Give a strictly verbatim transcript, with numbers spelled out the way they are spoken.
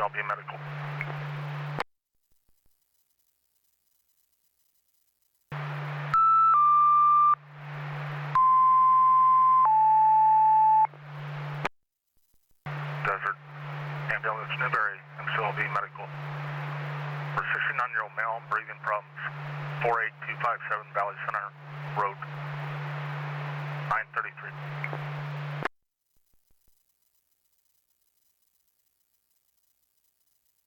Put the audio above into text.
help you medical. Desert, ambulance Newberry, M C L V medical. For sixty-nine-year-old male, breathing problems, four eight two five seven Valley Center Road, nine thirty-three.